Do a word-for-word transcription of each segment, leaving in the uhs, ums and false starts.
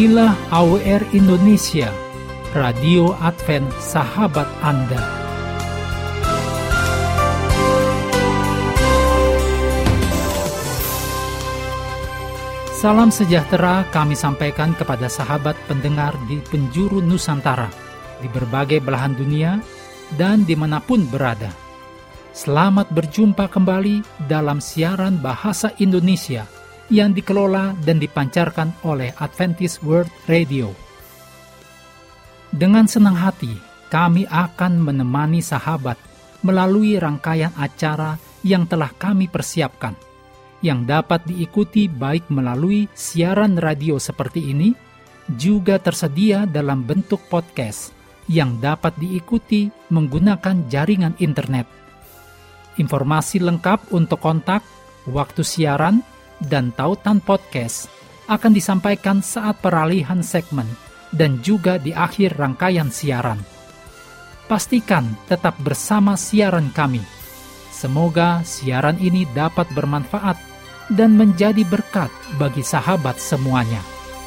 Inilah A W R Indonesia, Radio Advent Sahabat Anda. Salam sejahtera kami sampaikan kepada sahabat pendengar di penjuru Nusantara, di berbagai belahan dunia, dan dimanapun berada. Selamat berjumpa kembali dalam siaran Bahasa Indonesia yang dikelola dan dipancarkan oleh Adventist World Radio. Dengan senang hati, kami akan menemani sahabat melalui rangkaian acara yang telah kami persiapkan, yang dapat diikuti baik melalui siaran radio seperti ini, juga tersedia dalam bentuk podcast yang dapat diikuti menggunakan jaringan internet. Informasi lengkap untuk kontak, waktu siaran, dan tautan podcast akan disampaikan saat peralihan segmen dan juga di akhir rangkaian siaran. Pastikan tetap bersama siaran kami. Semoga siaran ini dapat bermanfaat dan menjadi berkat bagi sahabat semuanya.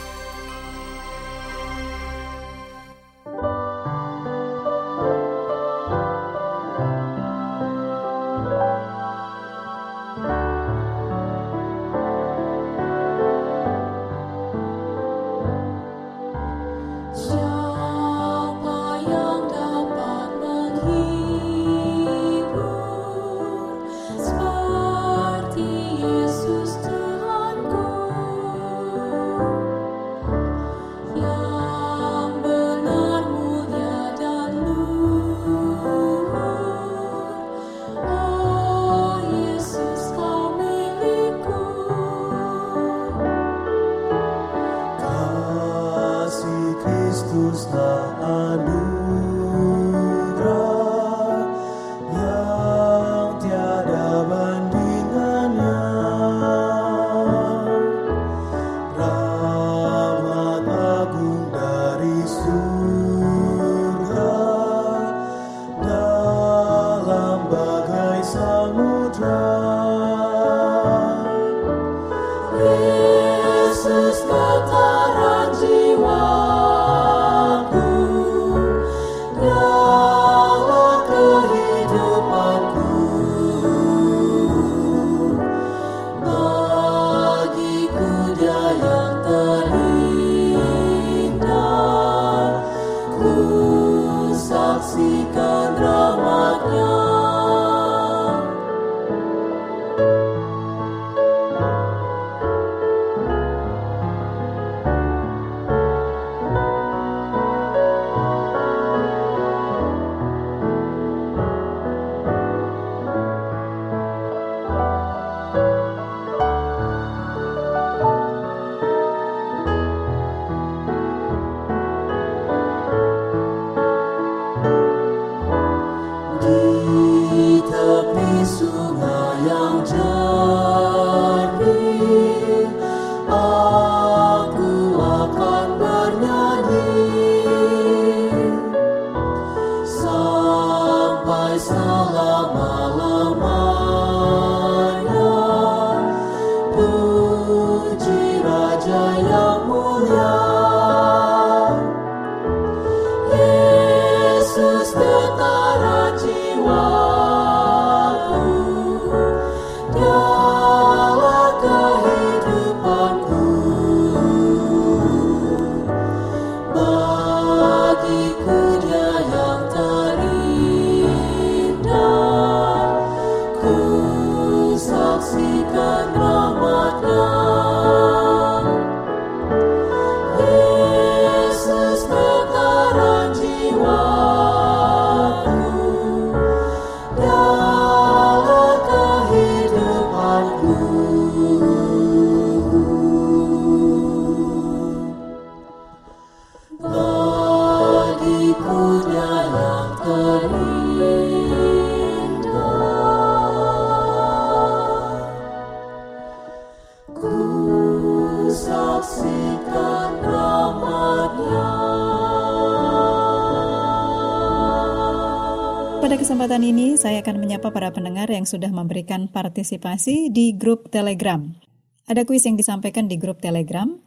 Pada kesempatan ini, saya akan menyapa para pendengar yang sudah memberikan partisipasi di grup Telegram. Ada kuis yang disampaikan di grup Telegram.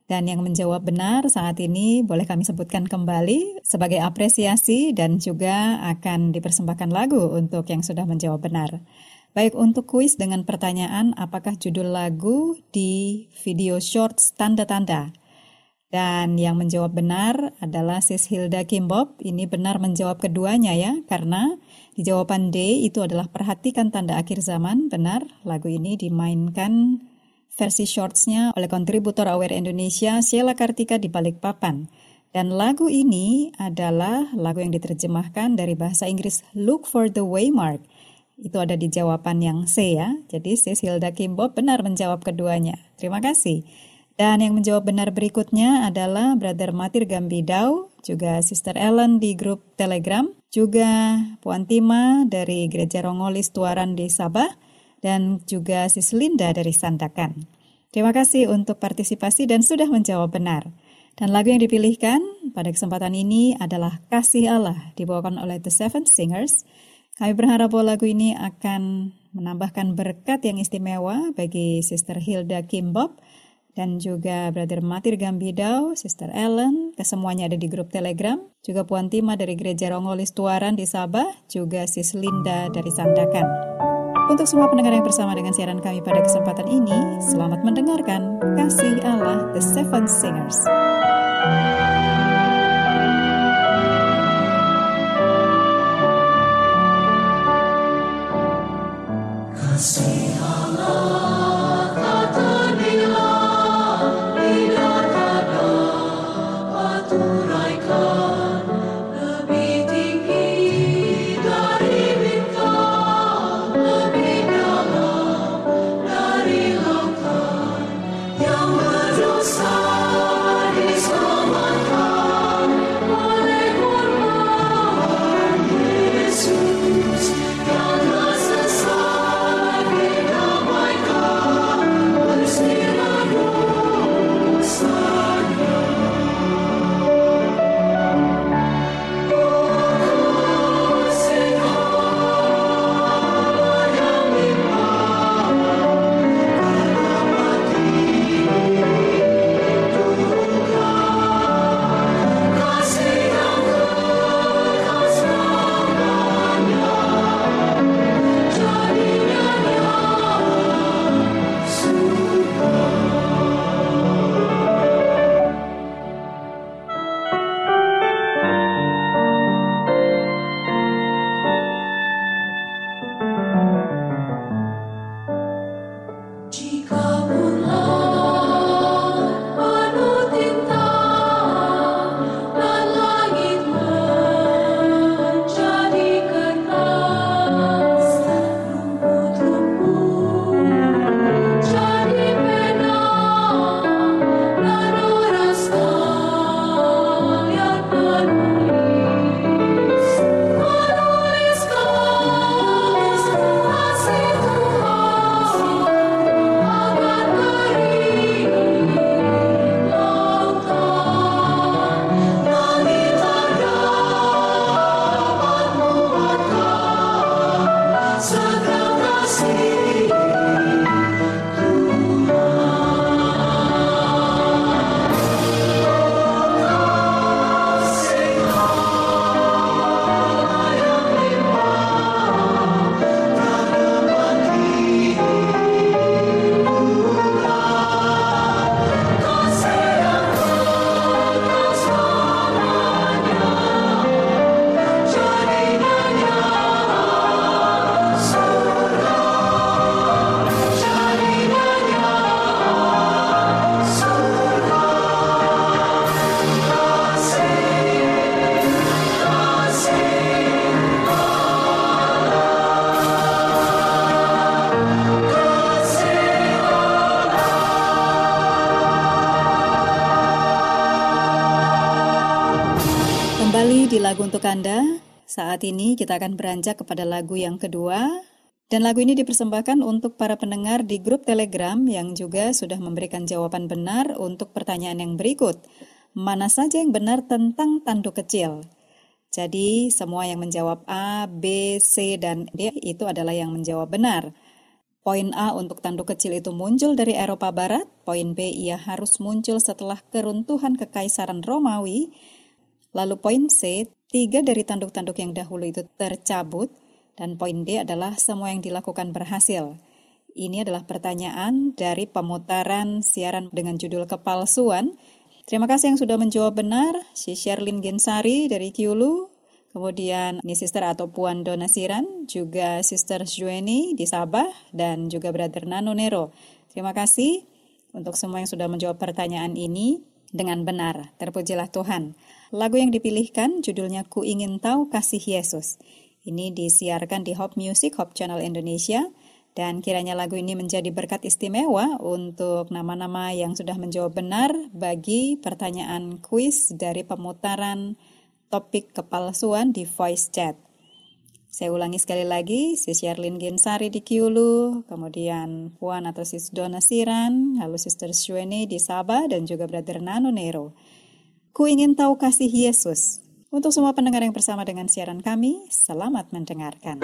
Dan yang menjawab benar saat ini boleh kami sebutkan kembali sebagai apresiasi dan juga akan dipersembahkan lagu untuk yang sudah menjawab benar. Baik, untuk kuis dengan pertanyaan apakah judul lagu di video shorts tanda-tanda. Dan yang menjawab benar adalah Sis Hilda Kimbob. Ini benar menjawab keduanya ya, karena di jawaban D itu adalah perhatikan tanda akhir zaman. Benar, lagu ini dimainkan versi shortsnya oleh kontributor Aware Indonesia Sheila Kartika di Balikpapan. Dan lagu ini adalah lagu yang diterjemahkan dari bahasa Inggris Look for the Waymark. Itu ada di jawaban yang C ya. Jadi Sis Hilda Kimbob benar menjawab keduanya. Terima kasih. Dan yang menjawab benar berikutnya adalah Brother Matir Gambidau, juga Sister Ellen di grup Telegram, juga Puan Tima dari Gereja Rongolis Tuaran di Sabah, dan juga Sis Linda dari Sandakan. Terima kasih untuk partisipasi dan sudah menjawab benar. Dan lagu yang dipilihkan pada kesempatan ini adalah Kasih Allah, dibawakan oleh The Seven Singers. Kami berharap bahwa lagu ini akan menambahkan berkat yang istimewa bagi Sister Hilda Kimbob dan juga Brother Matir Gambidau, Sister Ellen, kesemuanya ada di grup Telegram, juga Puan Tima dari Gereja Rongolis Tuaran di Sabah, juga Sis Linda dari Sandakan. Untuk semua pendengar yang bersama dengan siaran kami pada kesempatan ini, selamat mendengarkan Kasih Allah The Seven Singers. Kasih Allah tak ternilai, tidak dapat turaikan, lebih tinggi dari bintang, lebih dalam dari lautan, yang berdosa diselamatkan oleh korban Yesus yang telah selesai didamaikan bersila dosanya. Oh, kasih Allah yang limpah, dapat diduga, kasih yang kekal selamanya, jadinya surga. Jika bulan penuh tinta dan langit menjadi kertas, rumput-rumput jadi pena, dan orang sekalian menulis, menuliskan kasih Tuhan akan kering lautan, langit tak dapat muatkan segala kasih Tuhan. Kasih Allah yang limpah, tak dapat diduga, kasih yang kekal selamanya, jadinya surga, jadinya surga. Kembali di lagu untuk Anda. Saat ini kita akan beranjak kepada lagu yang kedua. Dan lagu ini dipersembahkan untuk para pendengar di grup Telegram yang juga sudah memberikan jawaban benar untuk pertanyaan yang berikut. Mana saja yang benar tentang tanduk kecil? Jadi semua yang menjawab A, B, C, dan D itu adalah yang menjawab benar. Poin A untuk tanduk kecil itu muncul dari Eropa Barat. Poin B, ia harus muncul setelah keruntuhan Kekaisaran Romawi. Lalu poin C, tiga dari tanduk-tanduk yang dahulu itu tercabut. Dan poin D adalah semua yang dilakukan berhasil. Ini adalah pertanyaan dari pemutaran siaran dengan judul Kepalsuan. Terima kasih yang sudah menjawab benar. Si Sherlyn Gensari dari Kiulu. Kemudian ini Sister atau Puan Donasiran, juga Sister Jueni di Sabah, dan juga Brother Nano Nero. Terima kasih untuk semua yang sudah menjawab pertanyaan ini dengan benar. Terpujilah Tuhan. Lagu yang dipilihkan judulnya Ku Ingin Tahu Kasih Yesus. Ini disiarkan di Hope Music, Hope Channel Indonesia. Dan kiranya lagu ini menjadi berkat istimewa untuk nama-nama yang sudah menjawab benar bagi pertanyaan kuis dari pemutaran topik kepalsuan di voice chat. Saya ulangi sekali lagi, Sis Sherlyn Gensari di Kiulu, kemudian Puan atau Sis Donasiran, lalu Sister Shueni di Sabah, dan juga Brother Nano Nero. Ku ingin tahu kasih Yesus. Untuk semua pendengar yang bersama dengan siaran kami, selamat mendengarkan.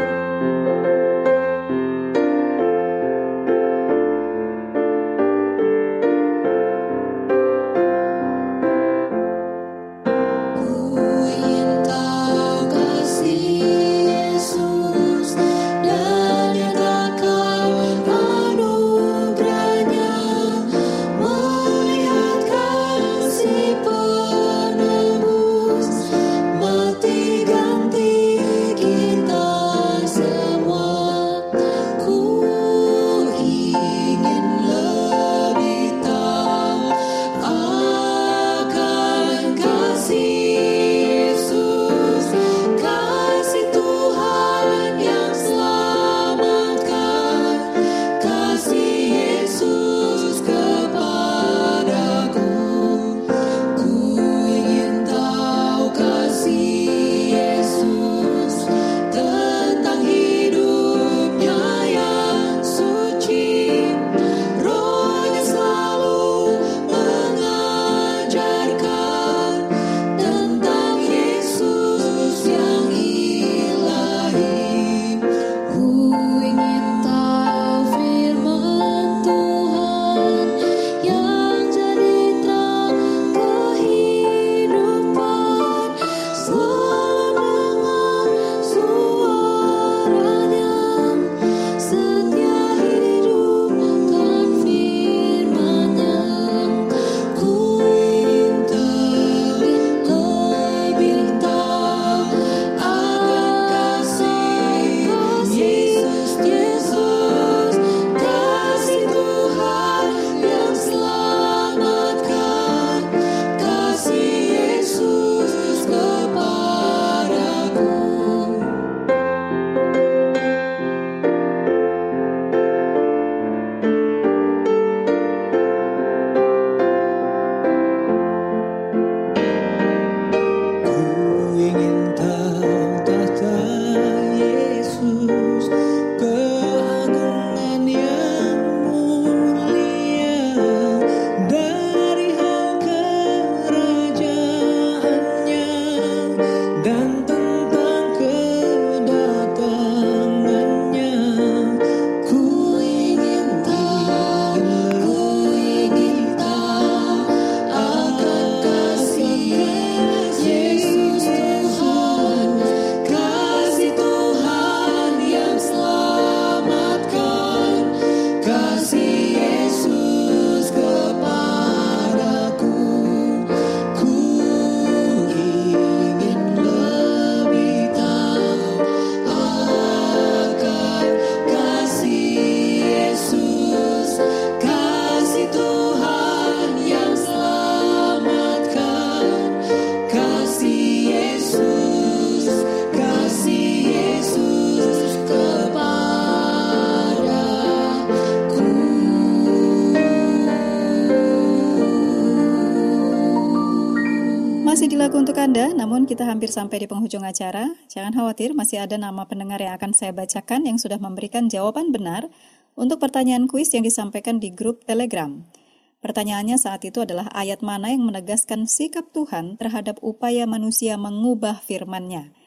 Masih di lagu untuk Anda, namun kita hampir sampai di penghujung acara. Jangan khawatir, masih ada nama pendengar yang akan saya bacakan yang sudah memberikan jawaban benar untuk pertanyaan kuis yang disampaikan di grup Telegram. Pertanyaannya saat itu adalah ayat mana yang menegaskan sikap Tuhan terhadap upaya manusia mengubah firman-Nya.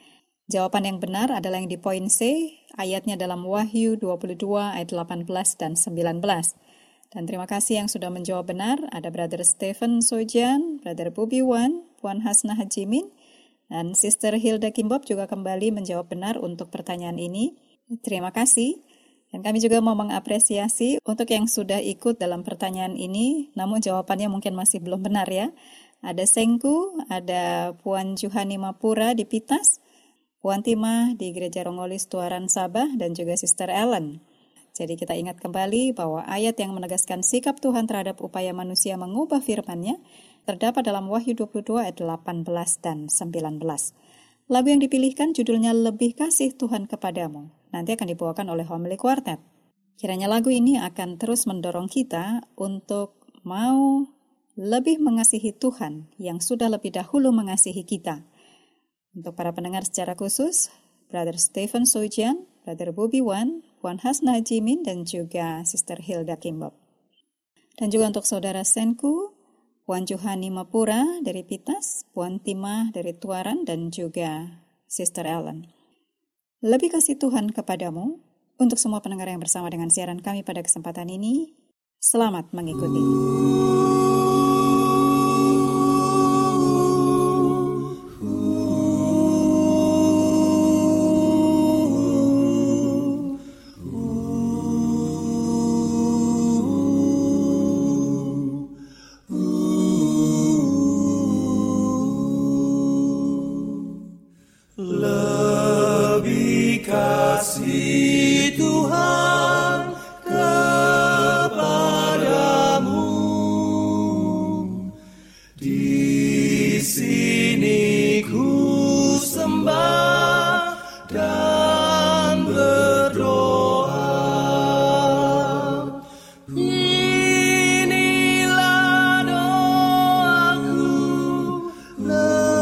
Jawaban yang benar adalah yang di poin C, ayatnya dalam Wahyu dua puluh dua ayat delapan belas dan sembilan belas. Dan terima kasih yang sudah menjawab benar. Ada Brother Stephen Sojan, Brother Bobby Wan, Puan Hasna Hajimin, dan Sister Hilda Kimbob juga kembali menjawab benar untuk pertanyaan ini. Terima kasih. Dan kami juga mau mengapresiasi untuk yang sudah ikut dalam pertanyaan ini, namun jawabannya mungkin masih belum benar ya. Ada Sengku, ada Puan Juhani Mapura di Pitas, Puan Timah di Gereja Rongolis Tuaran Sabah, dan juga Sister Ellen. Jadi kita ingat kembali bahwa ayat yang menegaskan sikap Tuhan terhadap upaya manusia mengubah firman-Nya terdapat dalam Wahyu dua puluh dua ayat delapan belas dan sembilan belas. Lagu yang dipilihkan judulnya Lebih Kasih Tuhan Kepadamu. Nanti akan dibawakan oleh Homily Quartet. Kiranya lagu ini akan terus mendorong kita untuk mau lebih mengasihi Tuhan yang sudah lebih dahulu mengasihi kita. Untuk para pendengar secara khusus, Brother Stephen Sojian, Brother Bobby Wan, Puan Hasna Jimin, dan juga Sister Hilda Kimbob. Dan juga untuk Saudara Senku, Puan Juhani Mapura dari Pitas, Puan Timah dari Tuaran, dan juga Sister Ellen. Lebih kasih Tuhan kepadamu. Untuk semua pendengar yang bersama dengan siaran kami pada kesempatan ini, selamat mengikuti. Kasih Tuhan kepadamu, di sini ku sembah dan berdoa. Inilah doaku,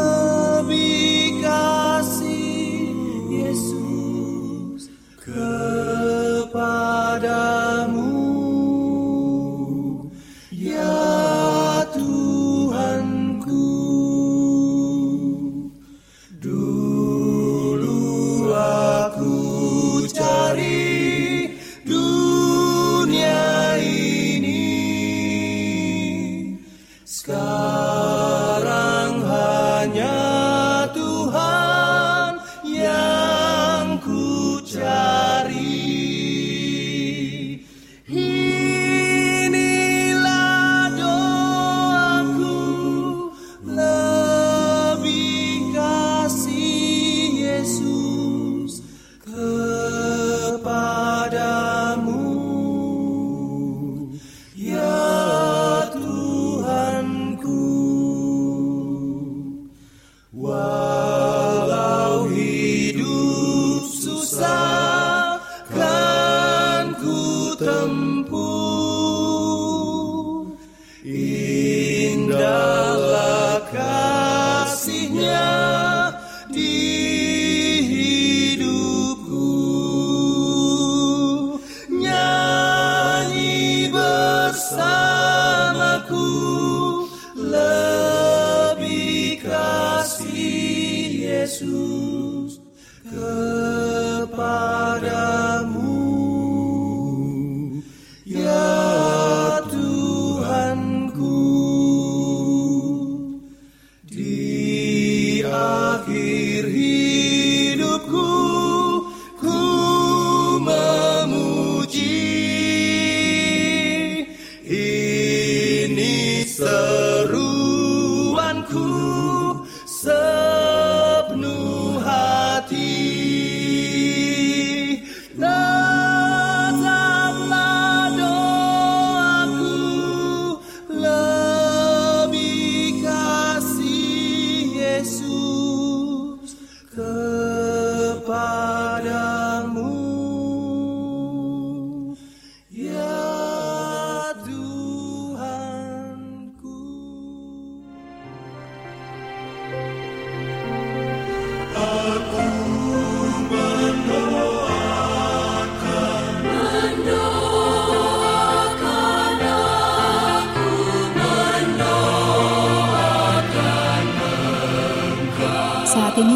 lebih kasih Yesus. Good.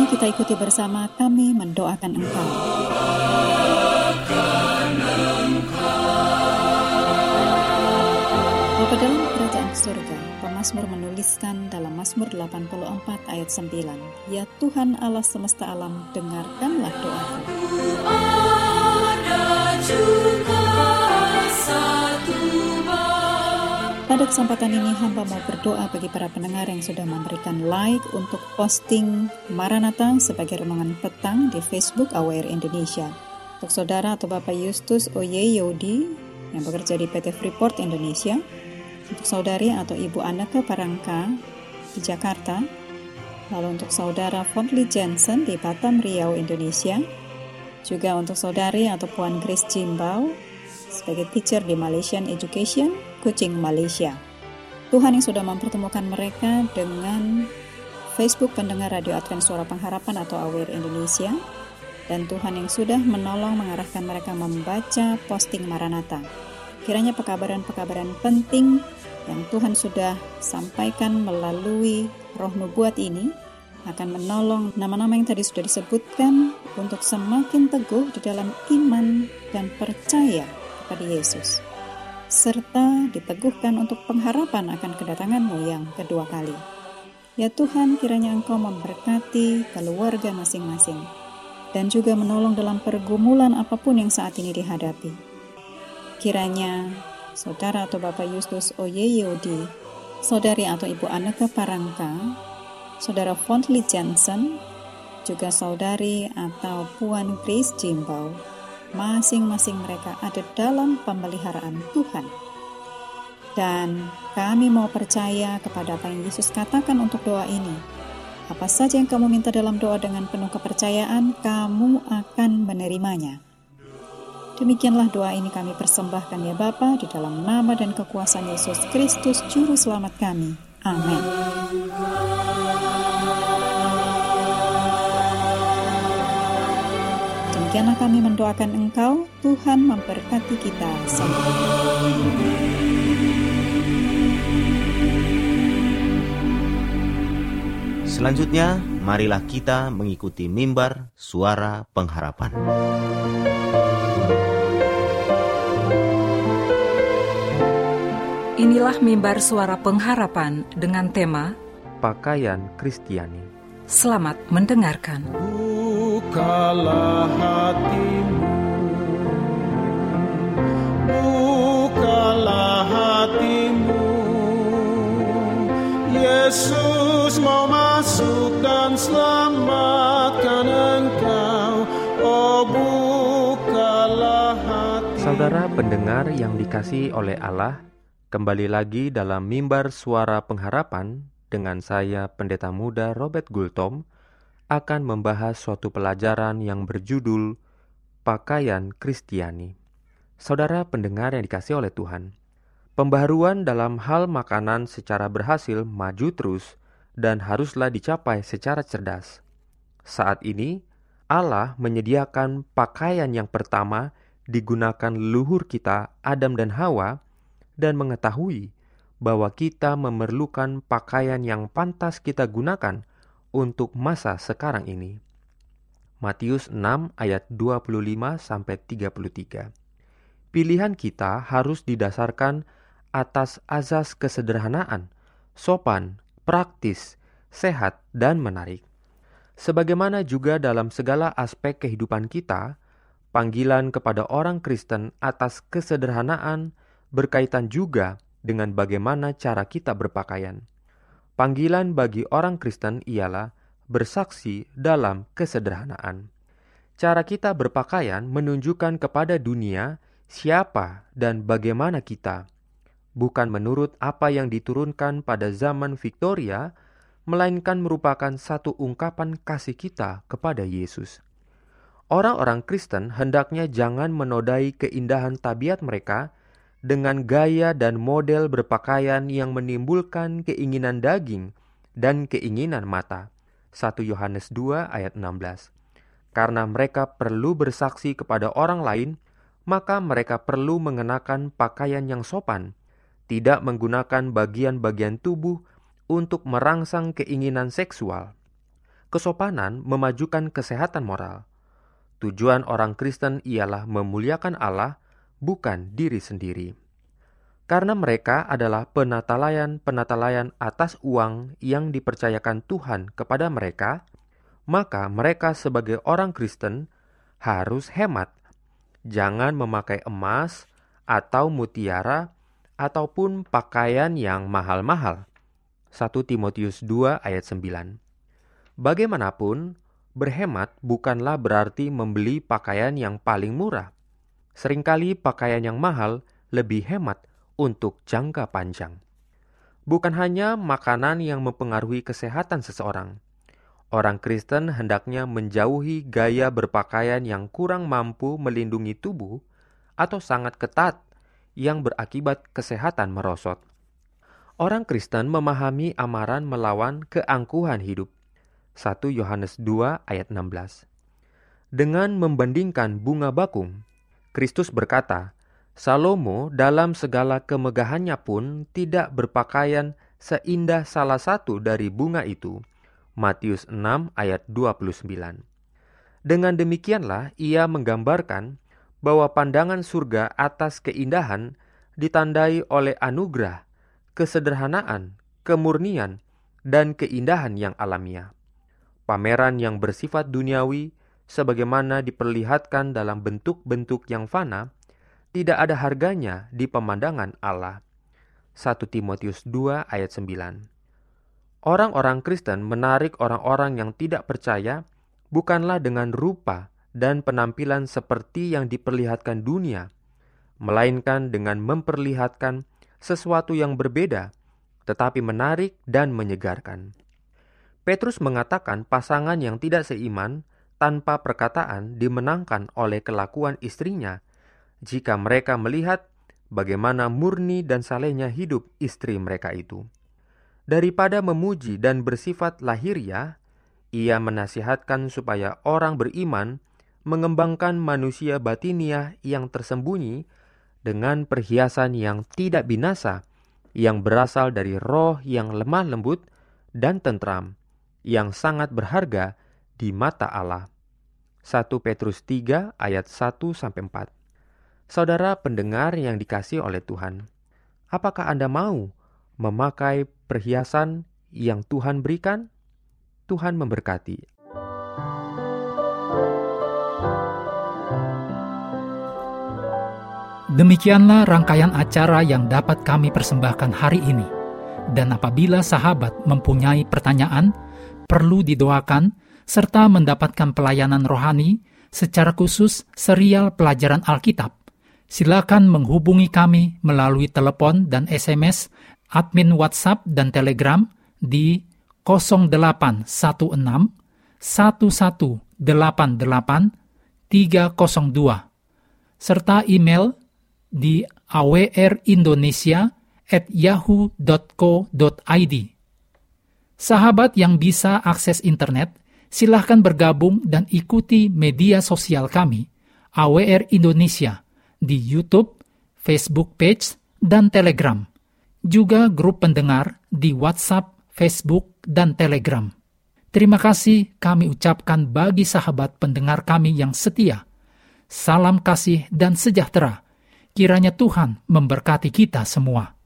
kita ikuti bersama, kami mendoakan Engkau. Bapa dalam kerajaan surga, pemazmur menuliskan dalam Mazmur delapan puluh empat ayat sembilan, Ya Tuhan Allah semesta alam, dengarkanlah doaku. Pada kesempatan ini hamba mau berdoa bagi para pendengar yang sudah memberikan like untuk posting Maranatha sebagai renungan petang di Facebook A W R Indonesia. Untuk saudara atau Bapak Justus Oyeyodi yang bekerja di P T Freeport Indonesia, untuk saudari atau Ibu Anneke Parangka di Jakarta, lalu untuk saudara Fondly Jensen di Batam, Riau, Indonesia, juga untuk saudari atau Puan Grace Jimbau sebagai teacher di Malaysian Education, Kuching, Malaysia. Tuhan yang sudah mempertemukan mereka dengan Facebook pendengar Radio Advent Suara Pengharapan atau A W R Indonesia, dan Tuhan yang sudah menolong mengarahkan mereka membaca posting Maranatha. Kiranya pekabaran-pekabaran penting yang Tuhan sudah sampaikan melalui roh nubuat ini akan menolong nama-nama yang tadi sudah disebutkan untuk semakin teguh di dalam iman dan percaya kepada Yesus, serta diteguhkan untuk pengharapan akan kedatangan-Mu yang kedua kali. Ya Tuhan, kiranya Engkau memberkati keluarga masing-masing dan juga menolong dalam pergumulan apapun yang saat ini dihadapi. Kiranya saudara atau Bapak Justus Oyeyodi, saudari atau Ibu Anneke Parangka, saudara Fondly Jensen, juga saudari atau Puan Grace Jimbau, masing-masing mereka ada dalam pemeliharaan Tuhan. Dan kami mau percaya kepada apa yang Yesus katakan untuk doa ini. Apa saja yang kamu minta dalam doa dengan penuh kepercayaan, kamu akan menerimanya. Demikianlah doa ini kami persembahkan ya Bapa, di dalam nama dan kekuasaan Yesus Kristus, Juru Selamat kami. Amin. Demikianlah kami mendoakan Engkau, Tuhan memberkati kita semua. Selanjutnya, marilah kita mengikuti mimbar suara pengharapan. Inilah mimbar suara pengharapan dengan tema Pakaian Kristiani. Selamat mendengarkan. Bukalah hatimu, bukalah hatimu, Yesus mau masuk dan selamatkan engkau, oh bukalah hatimu. Saudara pendengar yang dikasihi oleh Allah, kembali lagi dalam mimbar suara pengharapan dengan saya Pendeta Muda Robert Gultom akan membahas suatu pelajaran yang berjudul Pakaian Kristiani. Saudara pendengar yang dikasihi oleh Tuhan, pembaharuan dalam hal makanan secara berhasil maju terus dan haruslah dicapai secara cerdas. Saat ini, Allah menyediakan pakaian yang pertama digunakan leluhur kita Adam dan Hawa dan mengetahui bahwa kita memerlukan pakaian yang pantas kita gunakan untuk masa sekarang ini. Matius enam ayat dua puluh lima sampai tiga puluh tiga. Pilihan kita harus didasarkan atas azas kesederhanaan, sopan, praktis, sehat, dan menarik. Sebagaimana juga dalam segala aspek kehidupan kita, panggilan kepada orang Kristen atas kesederhanaan berkaitan juga dengan bagaimana cara kita berpakaian. Panggilan bagi orang Kristen ialah bersaksi dalam kesederhanaan. Cara kita berpakaian menunjukkan kepada dunia siapa dan bagaimana kita, bukan menurut apa yang diturunkan pada zaman Victoria, melainkan merupakan satu ungkapan kasih kita kepada Yesus. Orang-orang Kristen hendaknya jangan menodai keindahan tabiat mereka dengan gaya dan model berpakaian yang menimbulkan keinginan daging dan keinginan mata. satu Yohanes dua ayat enam belas. Karena mereka perlu bersaksi kepada orang lain, maka mereka perlu mengenakan pakaian yang sopan, tidak menggunakan bagian-bagian tubuh untuk merangsang keinginan seksual. kesopanan memajukan kesehatan moral. Tujuan orang Kristen ialah memuliakan Allah, bukan diri sendiri. Karena mereka adalah penatalayan-penatalayan atas uang yang dipercayakan Tuhan kepada mereka, maka mereka sebagai orang Kristen harus hemat. Jangan memakai emas atau mutiara ataupun pakaian yang mahal-mahal. satu Timotius dua ayat sembilan. Bagaimanapun, berhemat bukanlah berarti membeli pakaian yang paling murah. Seringkali pakaian yang mahal lebih hemat untuk jangka panjang. Bukan hanya makanan yang mempengaruhi kesehatan seseorang. Orang Kristen hendaknya menjauhi gaya berpakaian yang kurang mampu melindungi tubuh atau sangat ketat yang berakibat kesehatan merosot. Orang Kristen memahami amaran melawan keangkuhan hidup. satu Yohanes dua ayat enam belas. Dengan membandingkan bunga bakung, Kristus berkata, Salomo dalam segala kemegahannya pun tidak berpakaian seindah salah satu dari bunga itu. Matius enam ayat dua puluh sembilan. Dengan demikianlah ia menggambarkan bahwa pandangan surga atas keindahan ditandai oleh anugerah, kesederhanaan, kemurnian, dan keindahan yang alamiah. Pameran yang bersifat duniawi, sebagaimana diperlihatkan dalam bentuk-bentuk yang fana, tidak ada harganya di pemandangan Allah. satu Timotius dua ayat sembilan. Orang-orang Kristen menarik orang-orang yang tidak percaya bukanlah dengan rupa dan penampilan seperti yang diperlihatkan dunia, melainkan dengan memperlihatkan sesuatu yang berbeda, tetapi menarik dan menyegarkan. Petrus mengatakan pasangan yang tidak seiman tanpa perkataan dimenangkan oleh kelakuan istrinya, jika mereka melihat bagaimana murni dan salehnya hidup istri mereka itu. Daripada memuji dan bersifat lahiriah, ia menasihatkan supaya orang beriman mengembangkan manusia batiniah yang tersembunyi dengan perhiasan yang tidak binasa, yang berasal dari roh yang lemah lembut dan tentram, yang sangat berharga di mata Allah. satu Petrus tiga ayat satu sampai empat. Saudara pendengar yang dikasihi oleh Tuhan, apakah Anda mau memakai perhiasan yang Tuhan berikan? Tuhan memberkati. Demikianlah rangkaian acara yang dapat kami persembahkan hari ini. Dan apabila sahabat mempunyai pertanyaan, perlu didoakan, serta mendapatkan pelayanan rohani, secara khusus serial pelajaran Alkitab, silakan menghubungi kami melalui telepon dan S M S, admin WhatsApp dan Telegram di nol delapan satu enam satu satu delapan delapan tiga nol dua, serta email di awrindonesia at yahoo dot co dot id. Sahabat yang bisa akses internet, silahkan bergabung dan ikuti media sosial kami, A W R Indonesia, di YouTube, Facebook page, dan Telegram. Juga grup pendengar di WhatsApp, Facebook, dan Telegram. Terima kasih kami ucapkan bagi sahabat pendengar kami yang setia. Salam kasih dan sejahtera. Kiranya Tuhan memberkati kita semua.